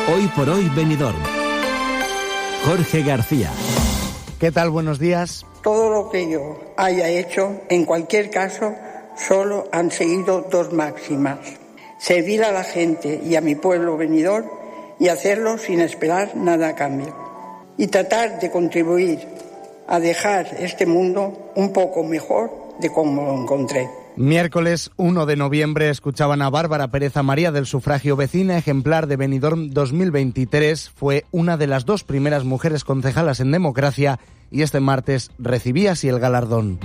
Hoy por hoy Benidorm. Jorge García. ¿Qué tal? Buenos días. Todo lo que yo haya hecho, en cualquier caso, solo han seguido dos máximas: servir a la gente y a mi pueblo Benidorm y hacerlo sin esperar nada a cambio. Y tratar de contribuir a dejar este mundo un poco mejor de como lo encontré. Miércoles 1 de noviembre escuchaban a Bárbara Pérez María del sufragio, vecina ejemplar de Benidorm 2023. Fue una de las dos primeras mujeres concejalas en democracia y este martes recibía así el galardón.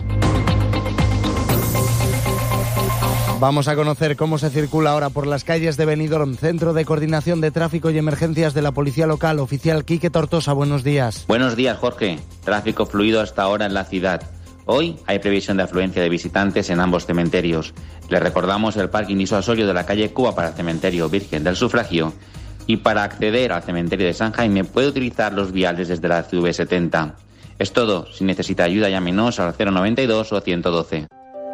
Vamos a conocer cómo se circula ahora por las calles de Benidorm. Centro de Coordinación de Tráfico y Emergencias de la Policía Local. Oficial Quique Tortosa, buenos días. Buenos días, Jorge. Tráfico fluido hasta ahora en la ciudad. Hoy hay previsión de afluencia de visitantes en ambos cementerios. Les recordamos el parking disuasorio de la calle Cuba para el cementerio Virgen del Sufragio, y para acceder al cementerio de San Jaime puede utilizar los viales desde la CV70. Es todo. Si necesita ayuda, llámenos al 092 o 112.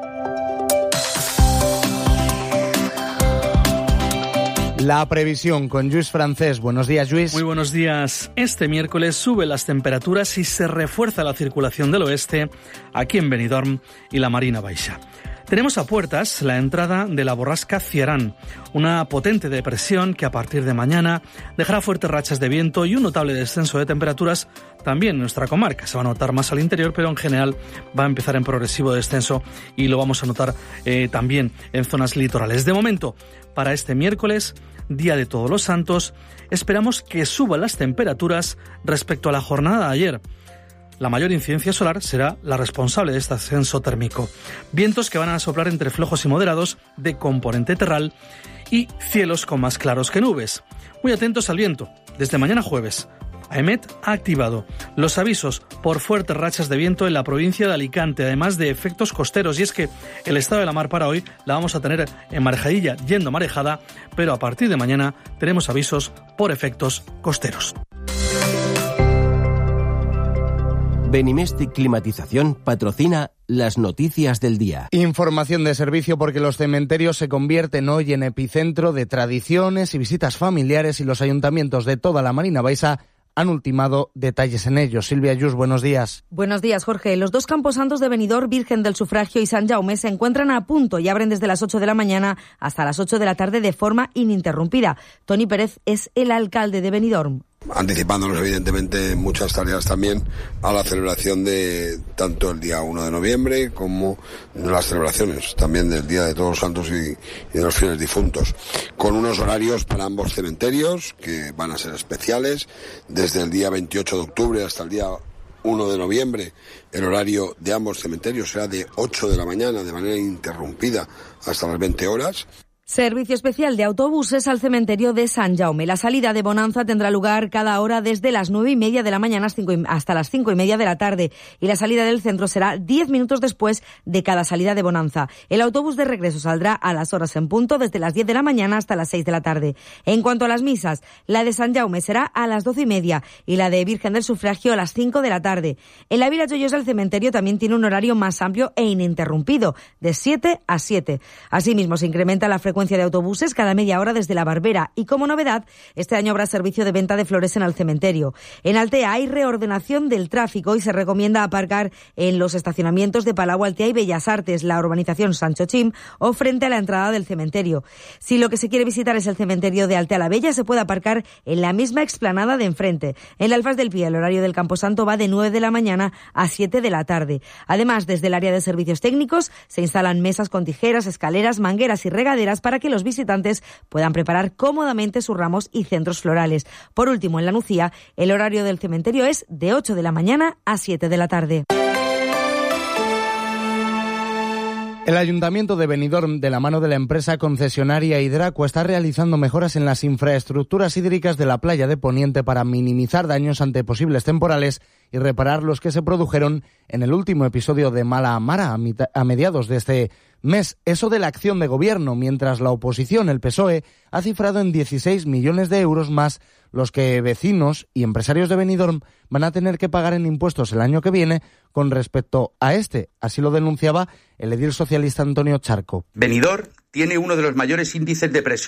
La previsión con Lluís Francés. Buenos días, Lluís. Muy buenos días. Este miércoles suben las temperaturas y se refuerza la circulación del oeste aquí en Benidorm y la Marina Baixa. Tenemos a puertas la entrada de la borrasca Ciarán, una potente depresión que a partir de mañana dejará fuertes rachas de viento y un notable descenso de temperaturas también en nuestra comarca. Se va a notar más al interior, pero en general va a empezar en progresivo descenso y lo vamos a notar también en zonas litorales. De momento, para este miércoles, Día de Todos los Santos, esperamos que suban las temperaturas respecto a la jornada de ayer. La mayor incidencia solar será la responsable de este ascenso térmico. Vientos que van a soplar entre flojos y moderados de componente terral y cielos con más claros que nubes. Muy atentos al viento. Desde mañana jueves, AEMET ha activado los avisos por fuertes rachas de viento en la provincia de Alicante, además de efectos costeros. Y es que el estado de la mar para hoy la vamos a tener en marejadilla, yendo marejada, pero a partir de mañana tenemos avisos por efectos costeros. Benimestic Climatización patrocina las noticias del día. Información de servicio porque los cementerios se convierten hoy en epicentro de tradiciones y visitas familiares y los ayuntamientos de toda la Marina Baixa han ultimado detalles en ellos. Silvia Ayús, buenos días. Buenos días, Jorge. Los dos camposantos de Benidorm, Virgen del Sufragio y San Jaume se encuentran a punto y abren desde las 8 de la mañana hasta las 8 de la tarde de forma ininterrumpida. Toni Pérez es el alcalde de Benidorm. Anticipándonos evidentemente muchas tareas también a la celebración de tanto el día 1 de noviembre como de las celebraciones también del Día de Todos los Santos y de los Fieles Difuntos, con unos horarios para ambos cementerios que van a ser especiales. Desde el día 28 de octubre hasta el día 1 de noviembre el horario de ambos cementerios será de 8 de la mañana de manera ininterrumpida hasta las 20 horas. Servicio especial de autobuses al cementerio de San Jaume. La salida de Bonanza tendrá lugar cada hora desde las 9:30 de la mañana hasta las 5:30 de la tarde y la salida del centro será 10 minutos después de cada salida de Bonanza. El autobús de regreso saldrá a las horas en punto desde las 10 de la mañana hasta las 6 de la tarde. En cuanto a las misas, la de San Jaume será a las 12:30 y la de Virgen del Sufragio a las 5 de la tarde. En la Vila Joiosa el cementerio también tiene un horario más amplio e ininterrumpido, de 7 a 7. Asimismo, se incrementa la frecuencia de autobuses cada media hora desde la Barbera y como novedad, este año habrá servicio de venta de flores en el cementerio. En Altea hay reordenación del tráfico y se recomienda aparcar en los estacionamientos de Palau Altea y Bellas Artes, la urbanización Sancho Chim o frente a la entrada del cementerio. Si lo que se quiere visitar es el cementerio de Altea la Bella, se puede aparcar en la misma explanada de enfrente. En la Alfaz del Pi, el horario del Camposanto va de 9 de la mañana a 7 de la tarde. Además, desde el área de servicios técnicos se instalan mesas con tijeras, escaleras, mangueras y regaderas para que los visitantes puedan preparar cómodamente sus ramos y centros florales. Por último, en la Nucía, el horario del cementerio es de 8 de la mañana a 7 de la tarde. El Ayuntamiento de Benidorm, de la mano de la empresa concesionaria Hidraco, está realizando mejoras en las infraestructuras hídricas de la playa de Poniente para minimizar daños ante posibles temporales y reparar los que se produjeron en el último episodio de Mala Mara a mediados de este mes. Eso de la acción de gobierno, mientras la oposición, el PSOE, ha cifrado en 16 millones de euros más los que vecinos y empresarios de Benidorm van a tener que pagar en impuestos el año que viene con respecto a este. Así lo denunciaba el edil socialista Antonio Charco. Benidorm tiene uno de los mayores índices de presión